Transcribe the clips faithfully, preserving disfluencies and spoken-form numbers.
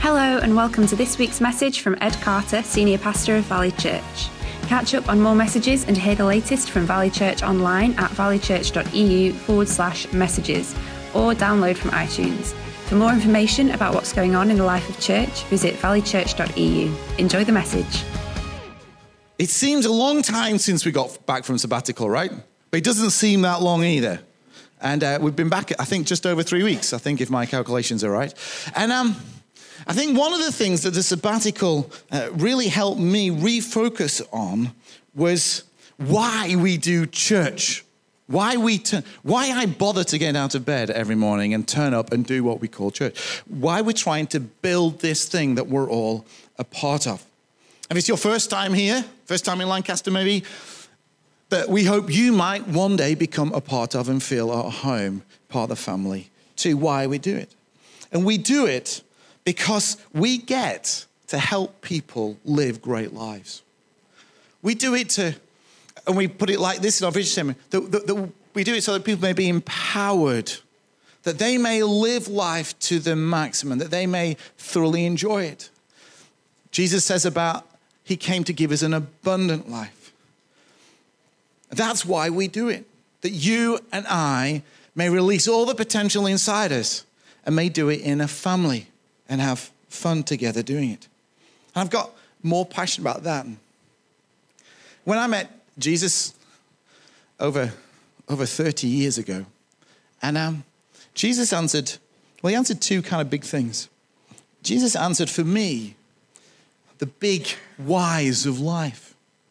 Hello and welcome to this week's message from Ed Carter, Senior Pastor of Valley Church. Catch up on more messages and hear the latest from Valley Church online at valleychurch.eu forward slash messages or download from iTunes. For more information about what's going on in the life of church, visit valleychurch dot e u. Enjoy the message. It seems a long time since we got back from sabbatical, right? But it doesn't seem that long either. And uh, we've been back, I think, just over three weeks, I think, if my calculations are right. And um, I think one of the things that the sabbatical uh, really helped me refocus on was why we do church. Why we t- why I bother to get out of bed every morning and turn up and do what we call church. Why we're trying to build this thing that we're all a part of. If it's your first time here, first time in Lancaster maybe, that we hope you might one day become a part of and feel at home, part of the family, to why we do it. And we do it because we get to help people live great lives. We do it to, and we put it like this in our vision statement, that, that, that we do it so that people may be empowered, that they may live life to the maximum, that they may thoroughly enjoy it. Jesus says about, he came to give us an abundant life. That's why we do it, that you and I may release all the potential inside us and may do it in a family and have fun together doing it. And I've got more passion about that. When I met Jesus over, over thirty years ago, and um, Jesus answered, well, he answered two kind of big things. Jesus answered for me the big whys of life.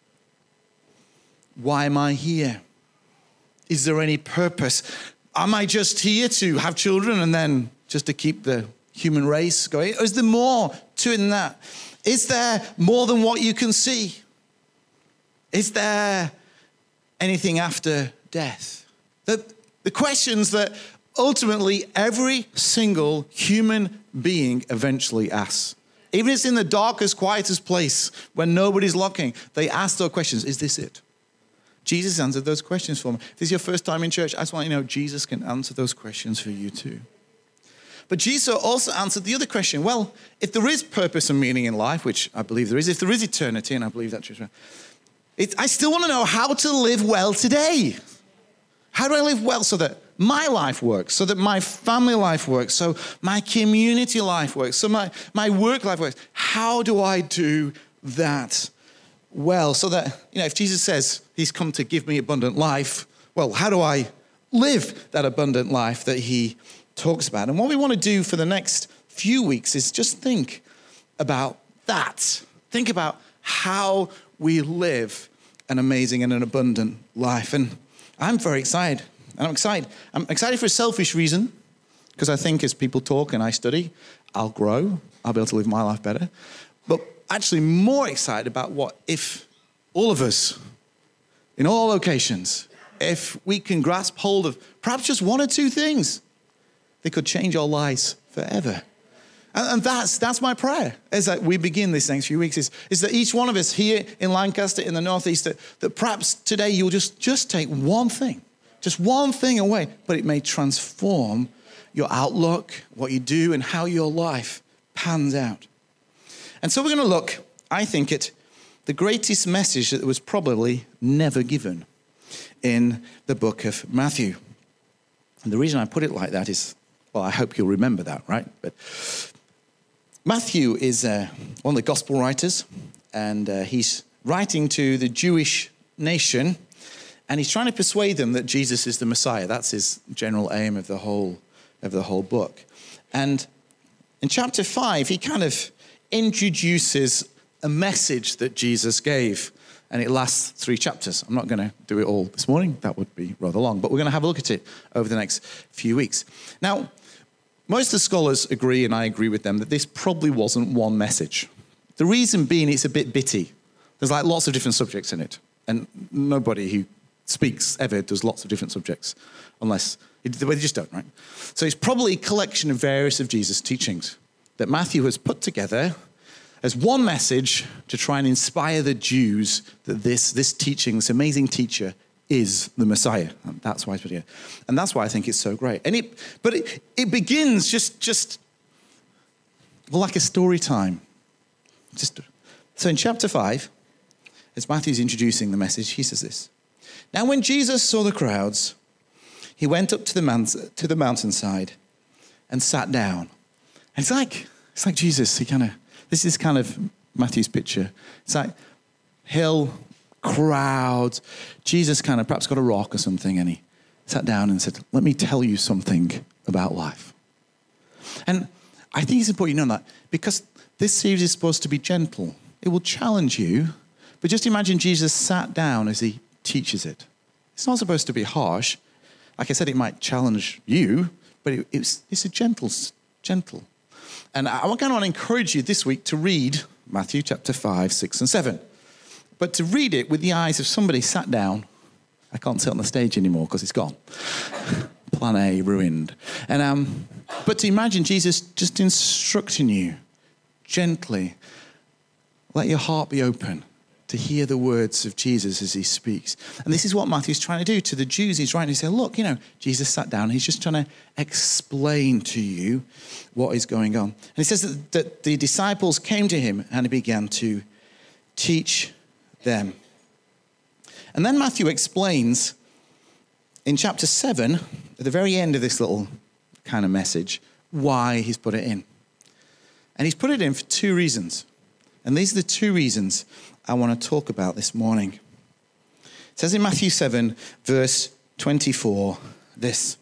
Why am I here? Is there any purpose? Am I just here to have children and then just to keep the human race going? Or is there more to it than that? Is there more than what you can see? Is there anything after death? The, the questions that ultimately every single human being eventually asks. Even if it's in the darkest, quietest place when nobody's looking, they ask those questions. Is this it? Jesus answered those questions for me. If this is your first time in church, I just want you to know Jesus can answer those questions for you too. But Jesus also answered the other question. Well, if there is purpose and meaning in life, which I believe there is, if there is eternity, and I believe that's true, it, I still want to know how to live well today. How do I live well so that my life works, so that my family life works, so my community life works, so my, my work life works? How do I do that well? So that, you know, if Jesus says he's come to give me abundant life, well, how do I live that abundant life that he talks about? And what we want to do for the next few weeks is just think about that. Think about how we live an amazing and an abundant life. And I'm very excited. And I'm excited. I'm excited for a selfish reason, because I think as people talk and I study, I'll grow. I'll be able to live my life better. But actually more excited about what if all of us, in all locations, if we can grasp hold of perhaps just one or two things that could change our lives forever. And, and that's that's my prayer as that we begin this next few weeks, is, is that each one of us here in Lancaster, in the Northeast, that, that perhaps today you'll just, just take one thing, just one thing away, but it may transform your outlook, what you do, and how your life pans out. And so we're going to look, I think, at the greatest message that was probably never given in the book of Matthew. And the reason I put it like that is, well, I hope you'll remember that, right? But Matthew is uh, one of the gospel writers, and uh, he's writing to the Jewish nation, and he's trying to persuade them that Jesus is the Messiah. That's his general aim of the whole of the whole book. And in chapter five, he kind of introduces a message that Jesus gave, and it lasts three chapters. I'm not going to do it all this morning. That would be rather long, but we're going to have a look at it over the next few weeks. Now, most of the scholars agree, and I agree with them, that this probably wasn't one message. The reason being it's a bit bitty. There's like lots of different subjects in it, and nobody who speaks ever does lots of different subjects, unless, they just don't, right? So it's probably a collection of various of Jesus' teachings that Matthew has put together as one message to try and inspire the Jews that this, this teaching, this amazing teacher, is the Messiah. And that's why it's put here. And that's why I think it's so great. And it, but it, it begins just, just Well, like a story time. Just, so in chapter five, as Matthew's introducing the message, he says this. Now when Jesus saw the crowds, he went up to the, man, to the mountainside and sat down. And it's like, it's like Jesus, he kind of, this is kind of Matthew's picture. It's like hill, crowds. Jesus kind of perhaps got a rock or something, and he sat down and said, let me tell you something about life. And I think it's important you know that, because this series is supposed to be gentle. It will challenge you, but just imagine Jesus sat down as he teaches it. It's not supposed to be harsh. Like I said, it might challenge you, but it, it's, it's a gentle, gentle. And I kind of want to encourage you this week to read Matthew chapter five, six, and seven. But to read it with the eyes of somebody sat down. I can't sit on the stage anymore because it's gone. Plan A ruined. And um, but to imagine Jesus just instructing you gently. Let your heart be open to hear the words of Jesus as he speaks. And this is what Matthew's trying to do to the Jews. He's writing, he said, look, you know, Jesus sat down. He's just trying to explain to you what is going on. And he says that, that the disciples came to him and he began to teach them. And then Matthew explains in chapter seven, at the very end of this little kind of message, why he's put it in. And he's put it in for two reasons. And these are the two reasons I want to talk about this morning. It says in Matthew seven, verse twenty-four, this.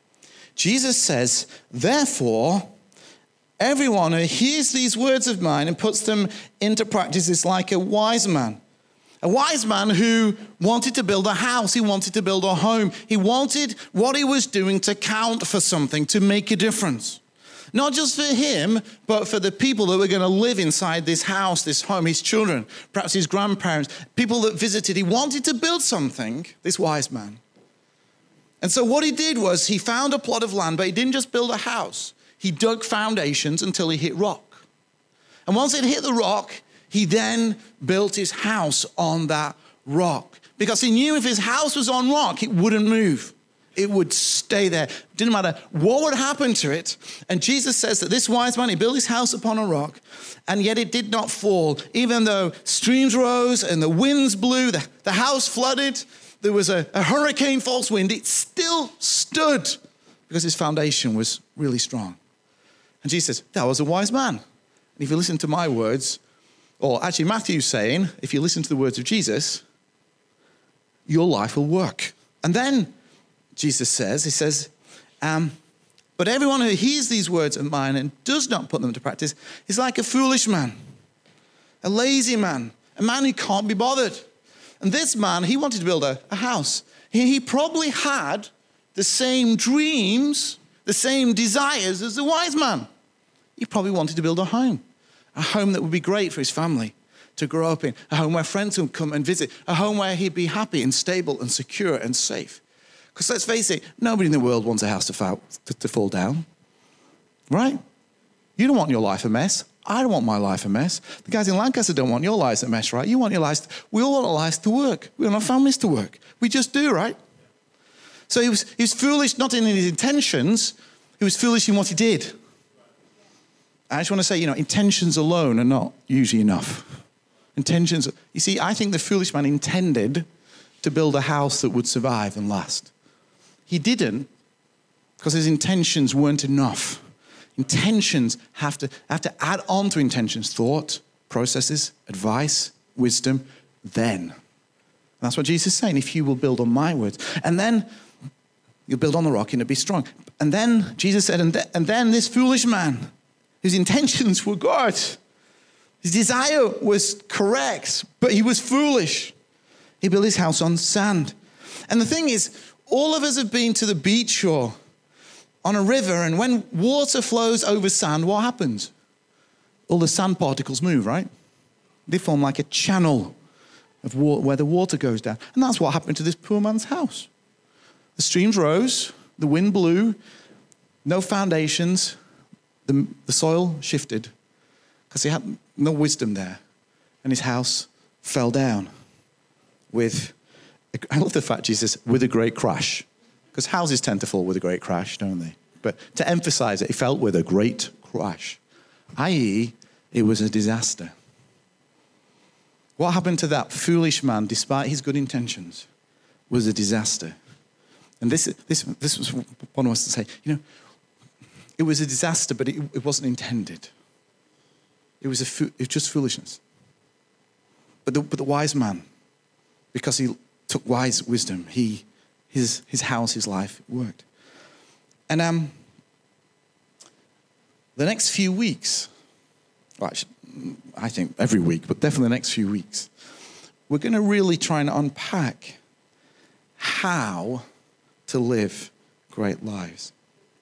Jesus says, therefore, everyone who hears these words of mine and puts them into practice is like a wise man. A wise man who wanted to build a house. He wanted to build a home. He wanted what he was doing to count for something, to make a difference. Not just for him, but for the people that were going to live inside this house, this home, his children, perhaps his grandparents, people that visited. He wanted to build something, this wise man. And so what he did was he found a plot of land, but he didn't just build a house. He dug foundations until he hit rock. And once it hit the rock, he then built his house on that rock. Because he knew if his house was on rock, it wouldn't move. It would stay there. Didn't matter what would happen to it. And Jesus says that this wise man, he built his house upon a rock, and yet it did not fall. Even though streams rose and the winds blew, the, the house flooded, there was a, a hurricane force wind, it still stood because his foundation was really strong. And Jesus says, that was a wise man. And if you listen to my words, or actually Matthew's saying, if you listen to the words of Jesus, your life will work. And then Jesus says, he says, um, but everyone who hears these words of mine and does not put them into practice is like a foolish man, a lazy man, a man who can't be bothered. And this man, he wanted to build a, a house. He, he probably had the same dreams, the same desires as the wise man. He probably wanted to build a home, a home that would be great for his family to grow up in, a home where friends would come and visit, a home where he'd be happy and stable and secure and safe. Because let's face it, nobody in the world wants a house to fall, to, to fall down, right? You don't want your life a mess. I don't want my life a mess. The guys in Lancaster don't want your lives a mess, right? You want your lives, to, we all want our lives to work. We want our families to work. We just do, right? So he was, he was foolish not in his intentions, he was foolish in what he did. I just want to say, you know, intentions alone are not usually enough. Intentions, you see, I think the foolish man intended to build a house that would survive and last. He didn't because his intentions weren't enough. Intentions have to, have to add on to intentions, thought, processes, advice, wisdom, then. And that's what Jesus is saying, if you will build on my words. And then you'll build on the rock and it'll be strong. And then Jesus said, and, th- and then this foolish man, whose intentions were good, his desire was correct, but he was foolish. He built his house on sand. And the thing is, all of us have been to the beach or on a river, and when water flows over sand, what happens? All the sand particles move, right? They form like a channel of water where the water goes down. And that's what happened to this poor man's house. The streams rose, the wind blew, no foundations, the, the soil shifted because he had no wisdom there, and his house fell down. With, I love the fact Jesus, with a great crash. Because houses tend to fall with a great crash, don't they? But to emphasize it, he fell with a great crash. that is, it was a disaster. What happened to that foolish man, despite his good intentions, was a disaster. And this, this, this was one of us to say, you know, it was a disaster, but it, it wasn't intended. It was, a fo- it was just foolishness. But the, but the wise man, because he took wise wisdom, he, his, his house, his life worked. And um, the next few weeks, well, actually, I think every week, but definitely the next few weeks, we're going to really try and unpack how to live great lives.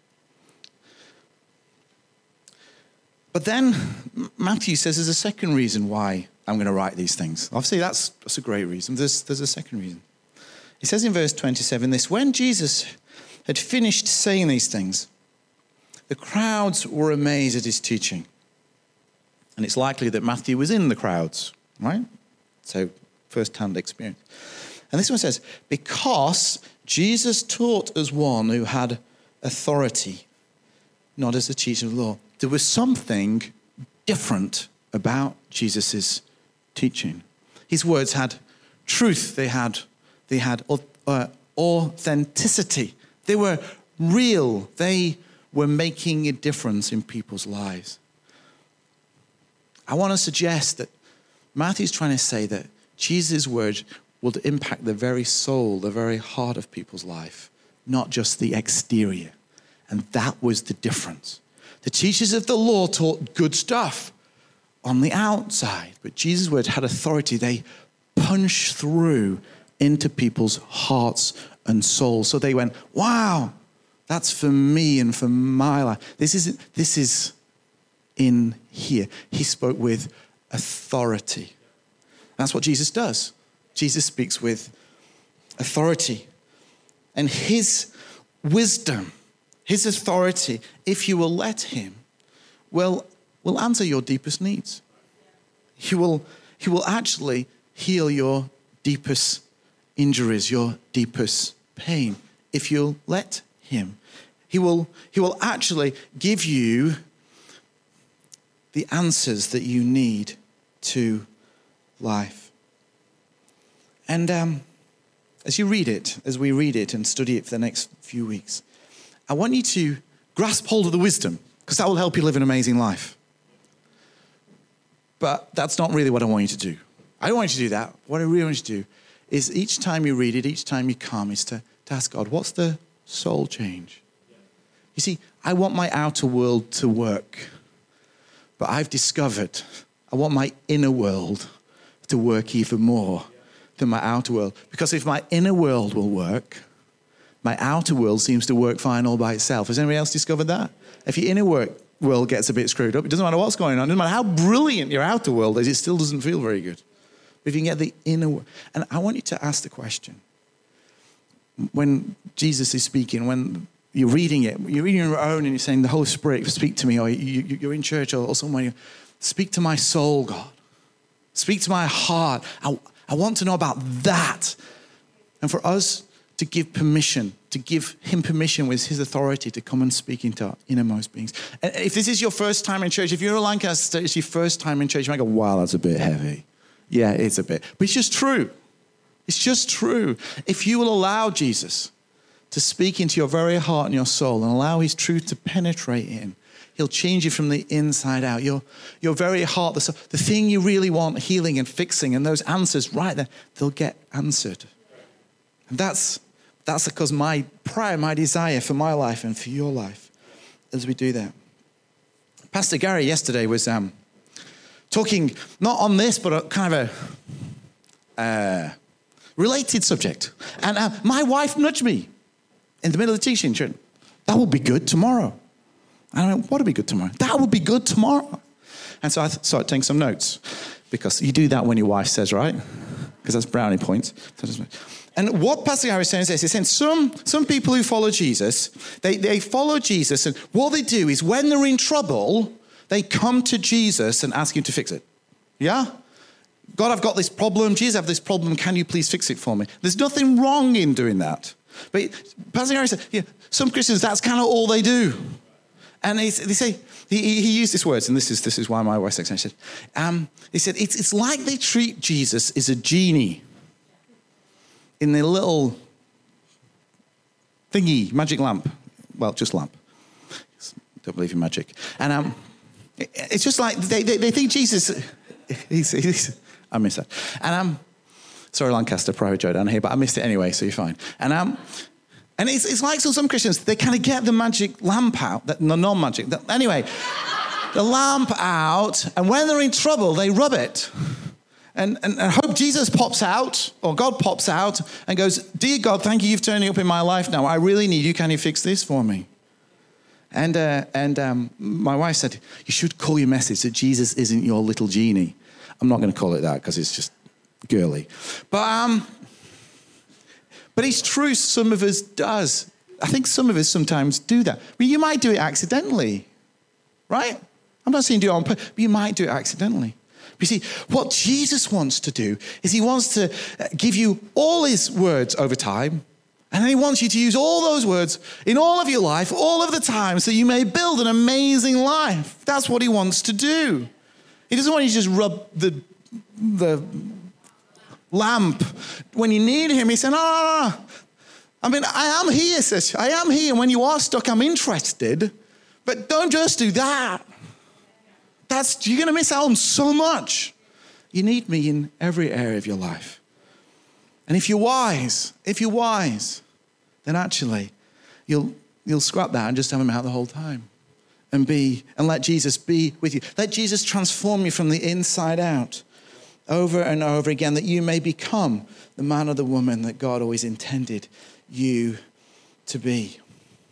But then Matthew says there's a second reason why I'm going to write these things. Obviously, that's, that's a great reason. There's, there's a second reason. He says in verse twenty-seven this, when Jesus had finished saying these things, the crowds were amazed at his teaching. And it's likely that Matthew was in the crowds, right? So, first-hand experience. And this one says, because Jesus taught as one who had authority, not as a teacher of the law. There was something different about Jesus' teaching. His words had truth. They had, they had uh, authenticity. They were real. They were making a difference in people's lives. I want to suggest that Matthew's trying to say that Jesus' words would impact the very soul, the very heart of people's life, not just the exterior. And that was the difference. The teachers of the law taught good stuff on the outside, but Jesus' words had authority. They punched through into people's hearts and souls. So they went, wow, that's for me and for my life. This is, this is in here. He spoke with authority. That's what Jesus does. Jesus speaks with authority. And his wisdom, his authority, if you will let him, will, will answer your deepest needs. He will, he will actually heal your deepest injuries, your deepest pain, if you'll let him. He will, he will actually give you the answers that you need to life. And um, as you read it, as we read it and study it for the next few weeks, I want you to grasp hold of the wisdom, because that will help you live an amazing life. But that's not really what I want you to do. I don't want you to do that. What I really want you to do is each time you read it, each time you come, is to, to ask God, what's the soul change? You see, I want my outer world to work, but I've discovered I want my inner world to work even more than my outer world. Because if my inner world will work, my outer world seems to work fine all by itself. Has anybody else discovered that? If your inner work world gets a bit screwed up, it doesn't matter what's going on. It doesn't matter how brilliant your outer world is, it still doesn't feel very good. But if you can get the inner world. And I want you to ask the question. When Jesus is speaking, when you're reading it, you're reading your own and you're saying, the Holy Spirit, speak to me, or you, you, you're in church or, or somewhere, speak to my soul, God. Speak to my heart. I, I want to know about that. And for us to give permission, to give him permission with his authority to come and speak into our innermost beings. And if this is your first time in church, if you're a Lancaster, it's your first time in church, you might go, wow, that's a bit heavy. Yeah, it's a bit. But it's just true. It's just true. If you will allow Jesus to speak into your very heart and your soul and allow his truth to penetrate in, he'll change you from the inside out. Your, your very heart, the, the thing you really want healing and fixing, and those answers right there, they'll get answered. And that's, that's because my prayer, my desire for my life and for your life as we do that. Pastor Gary yesterday was um, talking, not on this, but a, kind of a uh, related subject. And uh, my wife nudged me in the middle of the teaching. She went, that will be good tomorrow. And I went, what will be good tomorrow? That will be good tomorrow. And so I th- started taking some notes, because you do that when your wife says, right? Because that's brownie points. And what Pastor Gary is saying is this. He's saying some, some people who follow Jesus, they, they follow Jesus, and what they do is when they're in trouble, they come to Jesus and ask him to fix it. Yeah? God, I've got this problem. Jesus, I have this problem. Can you please fix it for me? There's nothing wrong in doing that. But Pastor Gary said, yeah, some Christians, that's kind of all they do. And he, they say, he, he used these words, and this is this is why my West accent said, um, he said, it's, it's like they treat Jesus as a genie in the little thingy, magic lamp. Well, just lamp. Don't believe in magic. And um, it, it's just like they, they, they think Jesus, he's, he's, I miss that. And um, sorry, Lancaster, private joke down here, but I missed it anyway, so you're fine. And um, and it's, it's like so some Christians, they kind of get the magic lamp out, the non-magic. The, anyway, the lamp out, and when they're in trouble, they rub it. And, and, and hope Jesus pops out, or God pops out, and goes, dear God, thank you, you've turned up in my life now. I really need you. Can you fix this for me? And uh, and um, my wife said, you should call your message that Jesus isn't your little genie. I'm not going to call it that because it's just girly. But um, but it's true, some of us does. I think some of us sometimes do that. But you might do it accidentally, right? I'm not saying do it on purpose, but you might do it accidentally. But you see, what Jesus wants to do is he wants to give you all his words over time, and then he wants you to use all those words in all of your life, all of the time, so you may build an amazing life. That's what he wants to do. He doesn't want you to just rub the, the lamp when you need him. He said, no, no, no. I mean, I am here, sis. I am here. When you are stuck, I'm interested. But don't just do that. That's, you're going to miss out on so much. You need me in every area of your life. And if you're wise, if you're wise, then actually you'll you'll scrap that and just have him out the whole time. And be, and let Jesus be with you. Let Jesus transform you from the inside out over and over again, that you may become the man or the woman that God always intended you to be.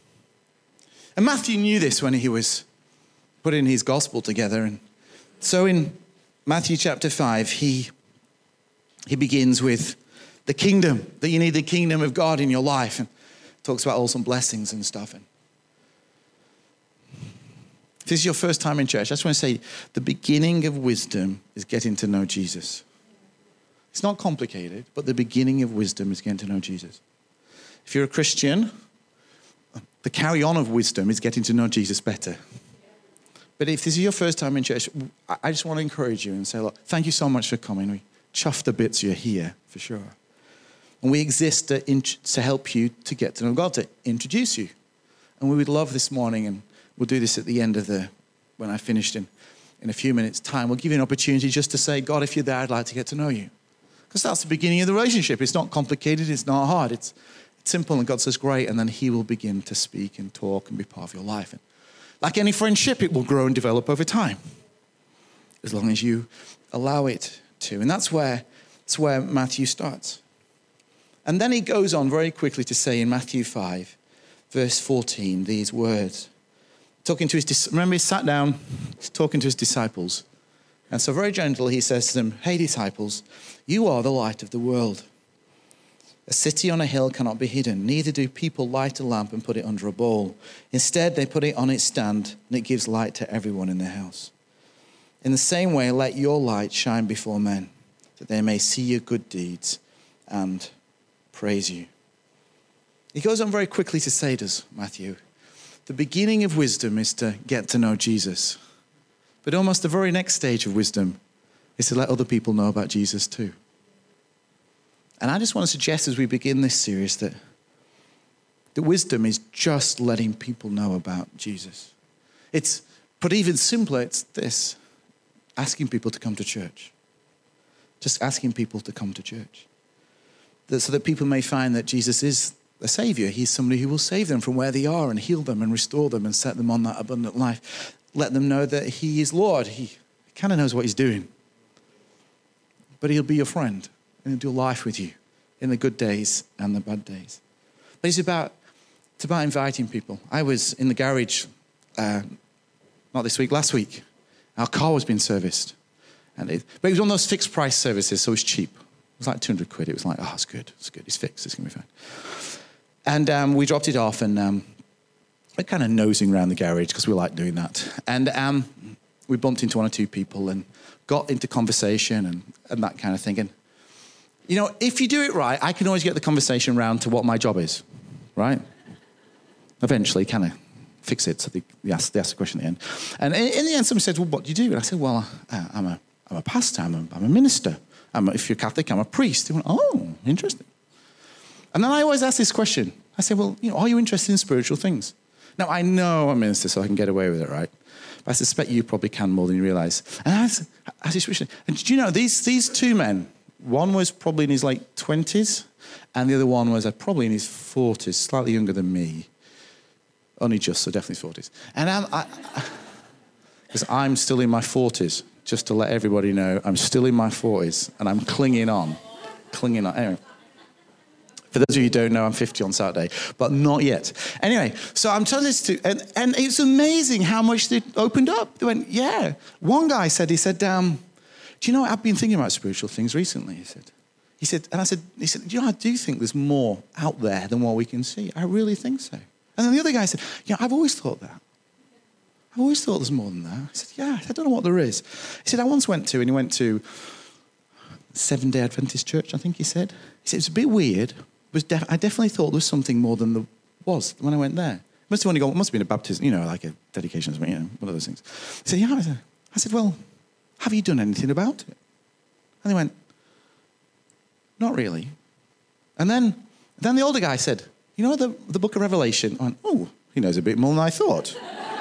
And Matthew knew this when he was putting his gospel together. And so in Matthew chapter five, he, he begins with the kingdom, that you need the kingdom of God in your life, and talks about all some blessings and stuff. And if this is your first time in church, I just want to say the beginning of wisdom is getting to know Jesus. It's not complicated, but the beginning of wisdom is getting to know Jesus. If you're a Christian, the carry on of wisdom is getting to know Jesus better. But if this is your first time in church, I just want to encourage you and say, look, thank you so much for coming. We chuffed the bits you're here, for sure. And we exist to, in, to help you to get to know God, to introduce you. And we would love this morning, and we'll do this at the end of the, when I finished in, in a few minutes' time, we'll give you an opportunity just to say, God, if you're there, I'd like to get to know you. Because that's the beginning of the relationship. It's not complicated, it's not hard, it's, it's simple, and God says, great, and then he will begin to speak and talk and be part of your life. And like any friendship, it will grow and develop over time, as long as you allow it to. And that's where, that's where Matthew starts. And then he goes on very quickly to say in Matthew five, verse fourteen, these words. Talking to his, remember he sat down, he's talking to his disciples. And so very gentle, he says to them, hey disciples, you are the light of the world. A city on a hill cannot be hidden, neither do people light a lamp and put it under a bowl. Instead, they put it on its stand, and it gives light to everyone in their house. In the same way, let your light shine before men, that they may see your good deeds and praise you. He goes on very quickly to say to us, Matthew, the beginning of wisdom is to get to know Jesus. But almost the very next stage of wisdom is to let other people know about Jesus too. And I just want to suggest as we begin this series that the wisdom is just letting people know about Jesus. It's, but even simpler, it's this, asking people to come to church. Just asking people to come to church. That, so that people may find that Jesus is a savior. He's somebody who will save them from where they are and heal them and restore them and set them on that abundant life. Let them know that he is Lord. He kind of knows what he's doing. But he'll be your friend. And he'll do life with you in the good days and the bad days. But it's about, it's about inviting people. I was in the garage, uh, not this week, last week. Our car was being serviced. And it, but it was one of those fixed price services, so it was cheap. It was like two hundred quid. It was like, oh, it's good, it's good, it's fixed, it's going to be fine. And um, we dropped it off, and um, we're kind of nosing around the garage because we like doing that. And um, we bumped into one or two people and got into conversation and, and that kind of thing. And, you know, if you do it right, I can always get the conversation round to what my job is, right? Eventually, kind of fix it. So they, they, asked, they asked the question at the end. And in, in the end, somebody said, well, what do you do? And I said, well, uh, I'm, a, I'm a pastor. I'm a, I'm a minister. I'm a, if you're Catholic, I'm a priest. They went, oh, interesting. And then I always ask this question. I say, well, you know, are you interested in spiritual things? Now, I know I'm a minister, so I can get away with it, right? But I suspect you probably can more than you realise. And I asked, I asked this question. And do you know, these, these two men, one was probably in his late twenties, and the other one was uh, probably in his forties, slightly younger than me. Only just, so definitely forties. And I'm, I, because I'm still in my forties, just to let everybody know, I'm still in my forties, and I'm clinging on, clinging on. Anyway, for those of you who don't know, I'm fifty on Saturday, but not yet. Anyway, so I'm telling this to, and, and it's amazing how much they opened up. They went, yeah. One guy said, he said, um, do you know, I've been thinking about spiritual things recently, he said. He said, and I said, he said, do you know, I do think there's more out there than what we can see. I really think so. And then the other guy said, yeah, I've always thought that. I've always thought there's more than that. I said, yeah, I don't know what there is. He said, I once went to, and he went to Seven-day Adventist Church, I think he said. He said, it's a bit weird. Was def- I definitely thought there was something more than there was when I went there. Must have only gone, must have been a baptism, you know, like a dedication or something, you know, one of those things. He said, yeah. I said, I said, well, have you done anything about it? And they went, not really. And then, then the older guy said, you know the, the book of Revelation? I went, oh, he knows a bit more than I thought.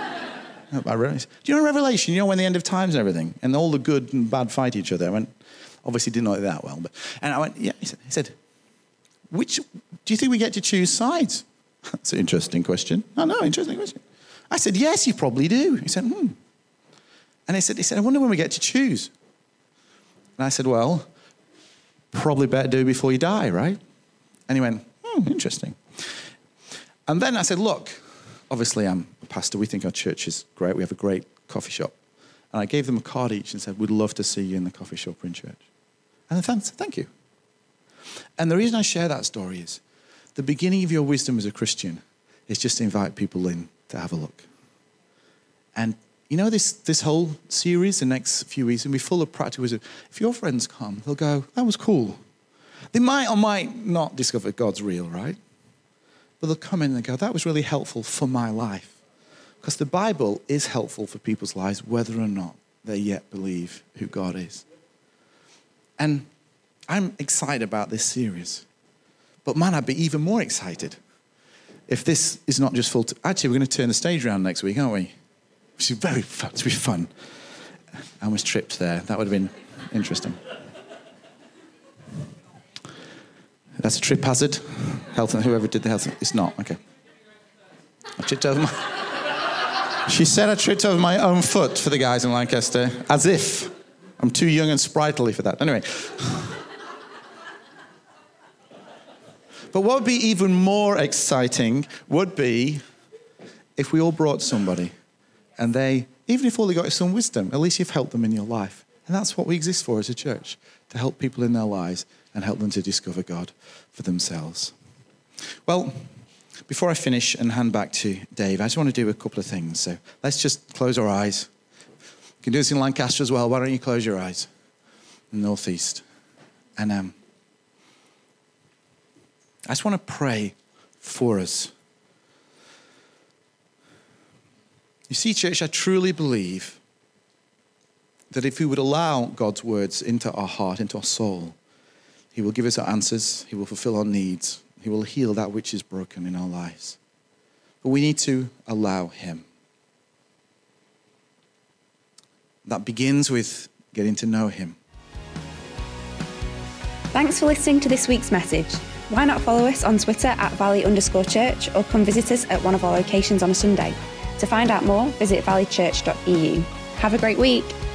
I realized, do you know Revelation? You know when the end of times and everything, and all the good and bad fight each other. I went, obviously didn't know it that well, but and I went, yeah. He said, he said, which do you think we get to choose sides? That's an interesting question. I know, interesting question. I said, yes, you probably do. He said, hmm. And he said, he said, I wonder when we get to choose. And I said, well, probably better do it before you die, right? And he went, hmm, interesting. And then I said, look, obviously I'm a pastor. We think our church is great. We have a great coffee shop. And I gave them a card each and said, we'd love to see you in the coffee shop or in church. And they said, thank you. And the reason I share that story is the beginning of your wisdom as a Christian is just to invite people in to have a look. And you know, this, this whole series, the next few weeks, will be full of practical wisdom. If your friends come, they'll go, that was cool. They might or might not discover God's real, right? But they'll come in and go, that was really helpful for my life. Because the Bible is helpful for people's lives, whether or not they yet believe who God is. And I'm excited about this series. But man, I'd be even more excited if this is not just full... T- Actually, we're going to turn the stage around next week, aren't we? Which is very fun. It's be fun. I almost tripped there. That would have been interesting. That's a trip hazard. Health, whoever did the health, it's not. Okay. I tripped over my. She said I tripped over my own foot for the guys in Lancaster, as if I'm too young and sprightly for that. Anyway. But what would be even more exciting would be if we all brought somebody. And they, even if all they got is some wisdom, at least you've helped them in your life. And that's what we exist for as a church, to help people in their lives and help them to discover God for themselves. Well, before I finish and hand back to Dave, I just want to do a couple of things. So let's just close our eyes. You can do this in Lancaster as well. Why don't you close your eyes? In the northeast. And um, I just want to pray for us. You see, church, I truly believe that if we would allow God's words into our heart, into our soul, he will give us our answers, he will fulfill our needs, he will heal that which is broken in our lives. But we need to allow him. That begins with getting to know him. Thanks for listening to this week's message. Why not follow us on Twitter at valley underscore church or come visit us at one of our locations on a Sunday. To find out more, visit valley church dot e u. Have a great week.